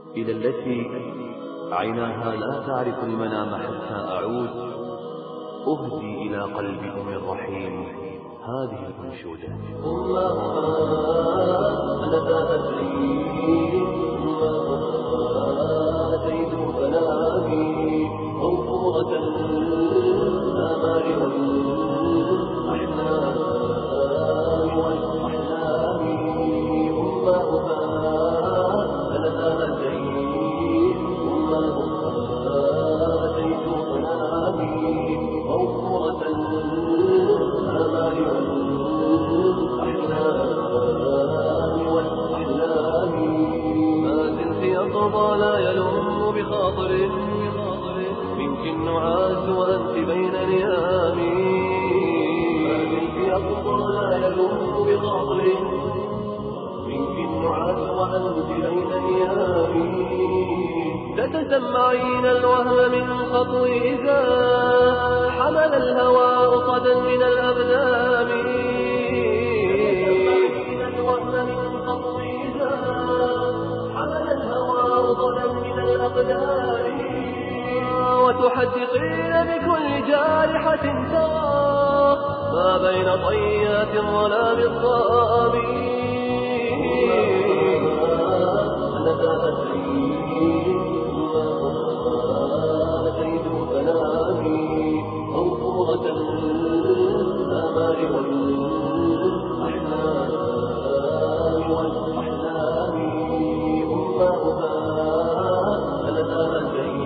إلى التي عيناها لا تعرف المنام حتى أعود، أهدي إلى قلب أم الرحيم هذه الأنشودة. أنا ذا أدري أتيت فنامي موفورة الآمال والأحلام أمها أنا ذا أدري أتيت فنامي موفورة الآمال والأحلام ما زلت يقضى لا يلم بخاطر منك النعاس وأنت بين نيامي. ما زلت يقضى لا يلم بخاطر منك النعاس وأنت بين نيامي. تتسمعين الوهم من خطوي إذا حمل الهواء صدى من الأبدان. تتسمعين الوهم من خطوي إذا حمل الهواء صدى من الأبدان. وتحدقين بكل جارحة ترى ما بين طيات الظلام الضامي. أنا ذا أدري أتيت فنامي موفورة الآمال والأحلام أمها أنا ذا أدري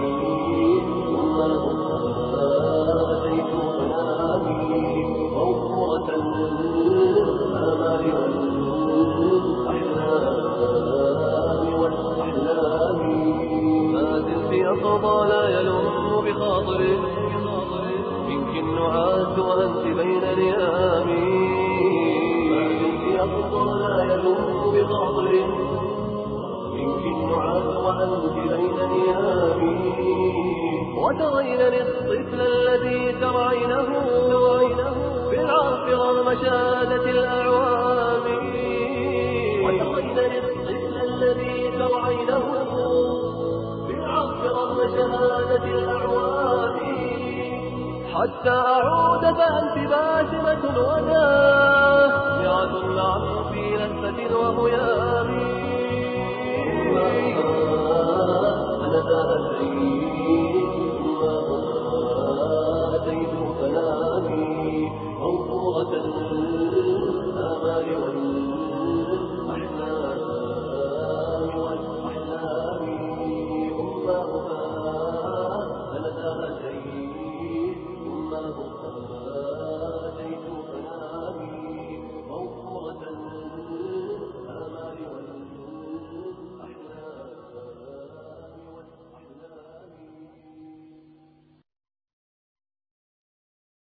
أتيت فنامي موفورة الآمال والأحلام ما زلت يقضى لا يلم بخاطر منك النعاس وأنت بين نيامي. ما زلت يقضى لا يلم بخاطر منك النعاس وأنت بين نيامي. وترينني الطفل الذي ترعينه في العرف رغم شهادة الأعوام. وترينني الطفل الذي ترعينه في العرف رغم شهادة الأعوام. حتى أعود فأنت باسمة ودامعة